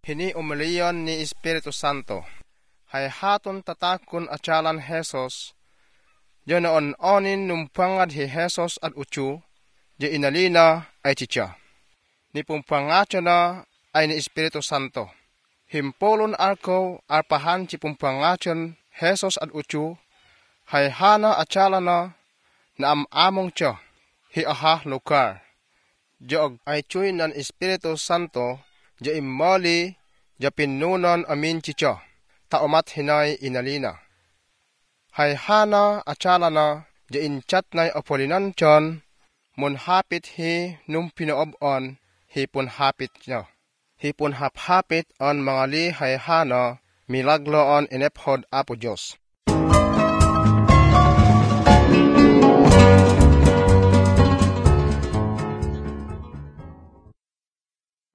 Hini umiliyon ni Espiritu Santo. Hay haton tatakon atyalan Jesus. Diyan onin numpangad hi Jesus at uchu. Di inalina ay chicha. Ni pumpangatya na ay ni Espiritu Santo. Himpolon arko arpahan ci pumpangatyan Jesus at uchu. Hay hana atyala na among tiyo. Hi aha lugar. Diog ay chuy nan Espiritu Santo. Di imali. Di pinunan amin chicha. Taumat hinay inalina. Hay hana atyala na. Di inchat nay apolinan tiyan. Munhapit hi num pinaobon. Hi punhapit niya. Hi punhap-hapit on mangali hay hana. Milagloon inephod apo Diyos.